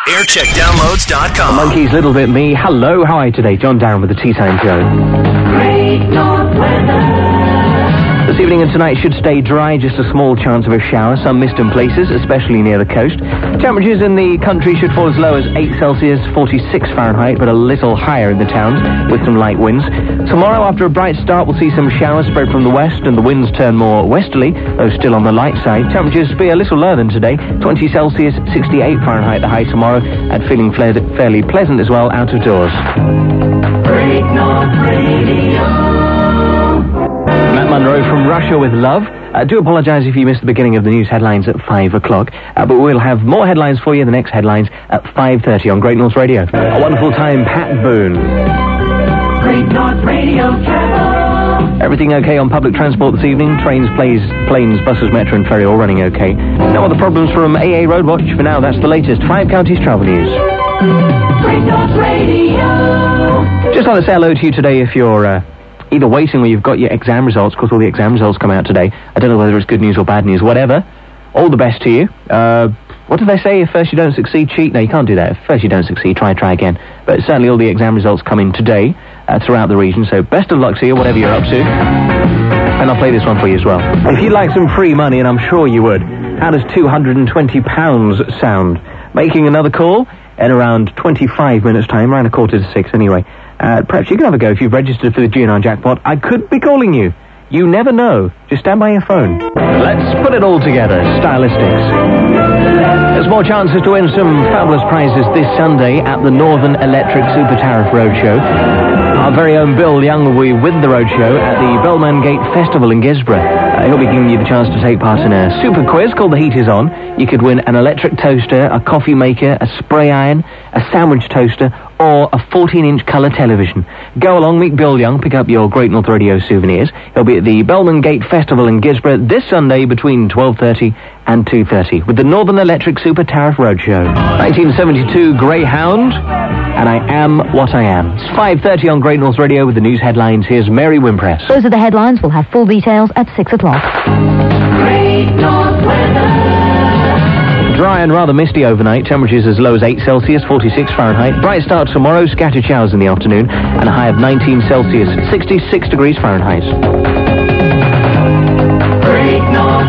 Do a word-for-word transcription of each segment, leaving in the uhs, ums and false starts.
aircheck downloads dot com. Monkeys, Little Bit Me. Hello, how are you today? John Darren with the Tea Time Show. Great North Weather. This evening and tonight should stay dry, just a small chance of a shower, some mist in places, especially near the coast. Temperatures in the country should fall as low as eight Celsius, forty-six Fahrenheit, but a little higher in the towns with some light winds. Tomorrow, after a bright start, we'll see some showers spread from the west and the winds turn more westerly, though still on the light side. Temperatures be a little lower than today, twenty Celsius, sixty-eight Fahrenheit the high tomorrow, and feeling fle- fairly pleasant as well out of doors. Great North Radio. Matt Monroe from Russia with Love. I uh, do apologise if you missed the beginning of the news headlines at five o'clock, uh, but we'll have more headlines for you, the next headlines, at five thirty on Great North Radio. A wonderful time, Pat Boone. Great North Radio Travel. Everything okay on public transport this evening? Trains, plays, planes, buses, metro and ferry all running okay. No other problems from A A Roadwatch. For now, that's the latest Five Counties travel news. Great North Radio. Just want to say hello to you today if you're... Uh, either waiting or you've got your exam results, because all the exam results come out today. I don't know whether it's good news or bad news, whatever. All the best to you. Uh, what do they say? If first you don't succeed, cheat? No, you can't do that. If first you don't succeed, try, try again. But certainly all the exam results come in today uh, throughout the region, so best of luck to you, whatever you're up to. And I'll play this one for you as well. If you'd like some free money, and I'm sure you would, how does two hundred twenty pounds sound? Making another call in around twenty-five minutes' time, around a quarter to six anyway. Uh, perhaps you can have a go if you've registered for the G N R jackpot. I could be calling you. You never know. Just stand by your phone. Let's put it all together. Stylistics. There's more chances to win some fabulous prizes this Sunday at the Northern Electric Super Tariff Roadshow. Our very own Bill Young will be with the roadshow at the Bellman Gate Festival in Gisborough. Uh, he'll be giving you the chance to take part in a super quiz called The Heat Is On. You could win an electric toaster, a coffee maker, a spray iron, a sandwich toaster, or a fourteen-inch colour television. Go along, meet Bill Young, pick up your Great North Radio souvenirs. He'll be at the Bellman Gate Festival in Gisborough this Sunday between twelve thirty and two thirty with the Northern Electric Super Tariff Roadshow. nineteen seventy-two Greyhound, and I Am What I Am. It's five thirty on Great North Radio with the news headlines. Here's Mary Wimpress. Those are the headlines. We'll have full details at six o'clock. Great North Weather. Dry and rather misty overnight, temperatures as low as eight Celsius, forty-six Fahrenheit. Bright start tomorrow, scattered showers in the afternoon, and a high of nineteen Celsius, sixty-six degrees Fahrenheit. Great North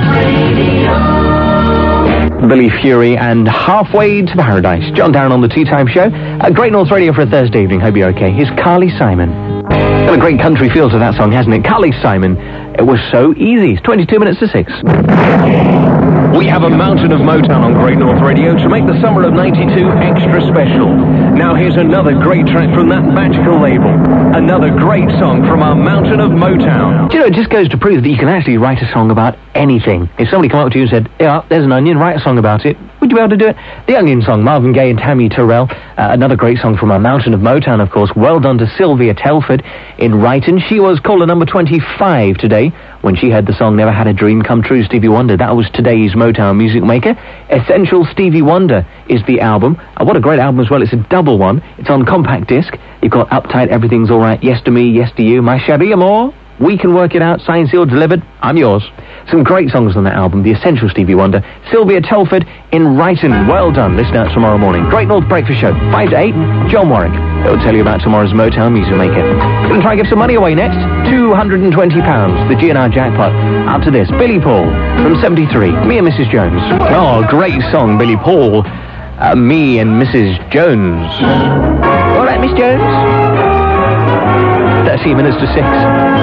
Radio. Billy Fury and Halfway to Paradise. John Darren on the Tea Time Show. A Great North Radio for a Thursday evening. Hope you're okay. Here's Carly Simon. Got a great country feel to that song, hasn't it? Carly Simon. It was so easy. It's twenty-two minutes to six. We have a mountain of Motown on Great North Radio to make the summer of ninety-two extra special. Now here's another great track from that magical label. Another great song from our mountain of Motown. Do you know, it just goes to prove that you can actually write a song about anything. If somebody came up to you and said, yeah, there's an onion, write a song about it, would you be able to do it? The Onion Song, Marvin Gaye and Tammy Terrell. Uh, another great song from our mountain of Motown, of course. Well done to Sylvia Telford in Wrighton. She was caller number twenty-five today when she heard the song Never Had a Dream Come True, Stevie Wonder. That was today's Motown music maker. Essential Stevie Wonder is the album. Uh, what a great album as well. It's a double one. It's on compact disc. You've got Uptight, Everything's Alright, Yes to Me, Yes to You, My Shabby Amore, We Can Work It Out, Signed, Sealed, Delivered, I'm Yours. Some great songs on that album, The Essential Stevie Wonder. Sylvia Telford in Wrighton. Well done. Listen out tomorrow morning. Great North Breakfast Show, five to eight. John Warwick. He'll tell you about tomorrow's Motown music maker. Going to try and give some money away next. two hundred twenty pounds, the G N R jackpot. Up to this, Billy Paul from seventy-three. Me and Missus Jones. Oh, great song, Billy Paul. Uh, me and Missus Jones. All right, Miss Jones. thirteen minutes to six.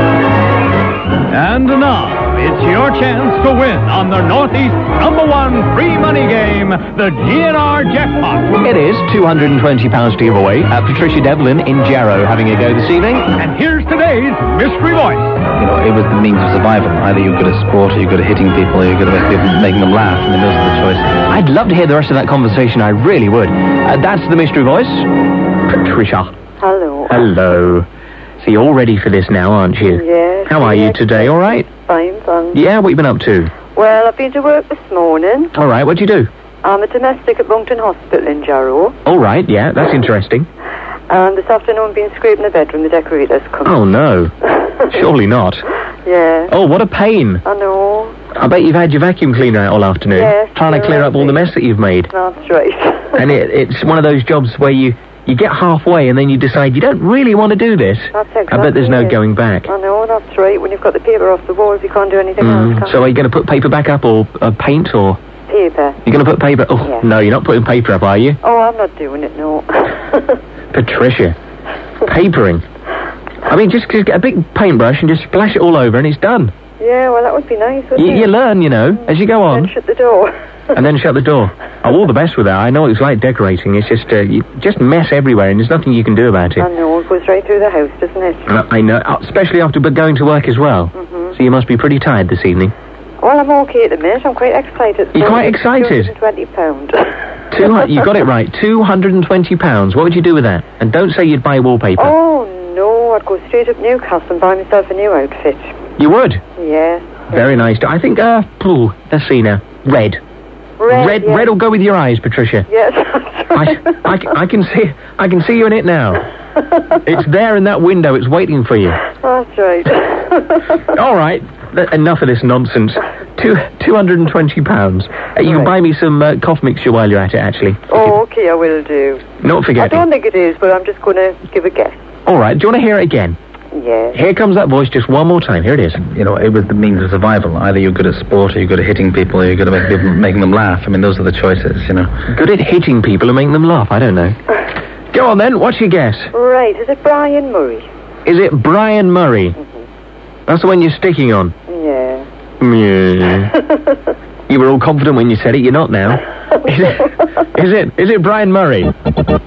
And now, it's your chance to win on the Northeast number one free money game, the G N R Jackpot. It is two hundred twenty pounds to give away. Uh, Patricia Devlin in Jarrow having a go this evening. And here's today's mystery voice. You know, it was the means of survival. Either you're good at sport, or you're good at hitting people, or you're good at making them laugh. I mean, those are the choices. I'd love to hear the rest of that conversation. I really would. Uh, that's the mystery voice. Patricia. Hello. Hello. So you're all ready for this now, aren't you? Yes. How are yes, you today? All right? Fine, thanks. Yeah, what have you been up to? Well, I've been to work this morning. All right, what'd you do? I'm a domestic at Bunkton Hospital in Jarrow. All right, yeah, that's interesting. And this afternoon I've been scraping the bedroom, the decorators come. Oh, no. Surely not. Yeah. Oh, what a pain. I know. I bet you've had your vacuum cleaner out all afternoon. Yes, trying to you're clear right, up all the Steve. mess that you've made. That's right. And it, it's one of those jobs where you, you get halfway and then you decide you don't really want to do this. That's exactly I bet there's no it. going back. I know, that's right. When you've got the paper off the walls, you can't do anything Mm, else, can so are you going to put paper back up or uh, paint or... you? Paper. You're going to put paper... Oh, Yeah. no, you're not putting paper up, are you? Oh, I'm not doing it, no. Patricia. Papering. I mean, just, just get a big paintbrush and just splash it all over and it's done. Yeah, well, that would be nice, wouldn't You, it? you learn, you know, as you go on. Then shut the door. And then shut the door. Oh, all the best with that. I know what it's like decorating. It's just, uh, you just mess everywhere and there's nothing you can do about it. I know, it goes right through the house, doesn't it? Uh, I know, uh, especially after b- going to work as well. Mm-hmm. So you must be pretty tired this evening. Well, I'm okay at the minute. I'm quite excited. You're quite excited? two hundred twenty pounds. Two, hu- you got it right. two hundred twenty pounds. What would you do with that? And don't say you'd buy wallpaper. Oh, no, I'd go straight up Newcastle and buy myself a new outfit. You would? Yeah. Very nice. I think, uh, ooh, let's see now. Red. Red, Red, yes. red will go with your eyes, Patricia. Yes, that's I, right. I, c- I can see, I can see you in it now. It's there in that window. It's waiting for you. That's right. All right. Th- enough of this nonsense. Two, two hundred and twenty pounds. Uh, you can Right. buy me some uh, cough mixture while you're at it, actually. Oh, okay, I will do. Not I forgetting. don't think it is, but I'm just going to give a guess. All right. Do you want to hear it again? Yes. Here comes that voice just one more time. Here it is. You know, it was the means of survival. Either you're good at sport or you're good at hitting people or you're good at make people, making them laugh. I mean, those are the choices, you know. Good at hitting people and making them laugh. I don't know. Go on then. What's your guess? Right, is it Brian Murray? Is it Brian Murray? That's the one you're sticking on. Yeah. Yeah. You were all confident when you said it. You're not now. Is it? Is it? Is it Brian Murray? I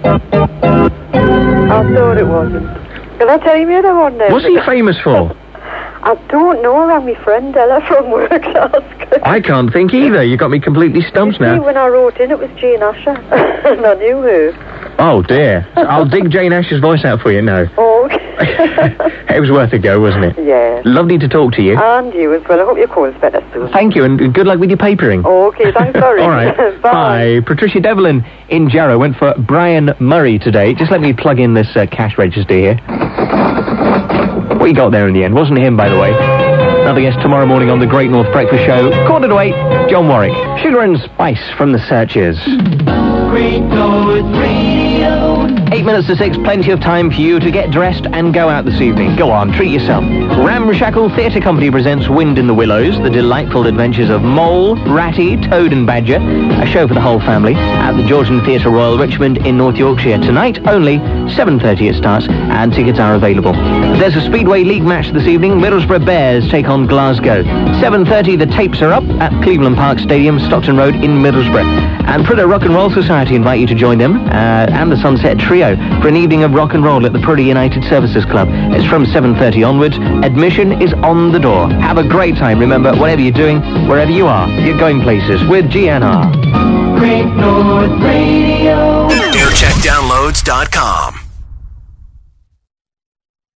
thought it wasn't. Can I tell you the other one now? What's he famous for? I don't know. I rang my friend Ella from work to ask her. I can't think either. You got me completely stumped See, now. when I wrote in, it was Jane Asher. And I knew her. Oh dear. I'll dig Jane Asher's voice out for you now. Oh, okay. It was worth a go, wasn't it? Yeah. Lovely to talk to you. And you as well. I hope your call's better soon. Thank you, and good luck with your papering. Oh, okay, thanks, sorry. All right. Bye. Bye. Patricia Devlin in Jarrow went for Brian Murray today. Just let me plug in this uh, cash register here. What you got there in the end? Wasn't him, by the way. Another guest tomorrow morning on the Great North Breakfast Show. Quarter to eight, John Warwick. Sugar and Spice from the Searchers. Great North Radio. Eight minutes to six, plenty of time for you to get dressed and go out this evening. Go on, treat yourself. Ramshackle Theatre Company presents Wind in the Willows, the delightful adventures of Mole, Ratty, Toad and Badger, a show for the whole family at the Georgian Theatre Royal Richmond in North Yorkshire. Tonight only, seven thirty it starts, and tickets are available. There's a Speedway League match this evening. Middlesbrough Bears take on Glasgow. seven thirty, the tapes are up at Cleveland Park Stadium, Stockton Road in Middlesbrough. And Prudhoe Rock and Roll Society invite you to join them uh, and the Sunset Trio for an evening of rock and roll at the Prudhoe United Services Club. It's from seven thirty onwards. Admission is on the door. Have a great time. Remember, whatever you're doing, wherever you are, you're going places with G N R. Great North Radio. air check downloads dot com.